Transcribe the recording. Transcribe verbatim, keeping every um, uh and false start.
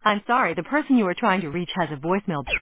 I'm sorry, the person you are trying to reach has a voicemail.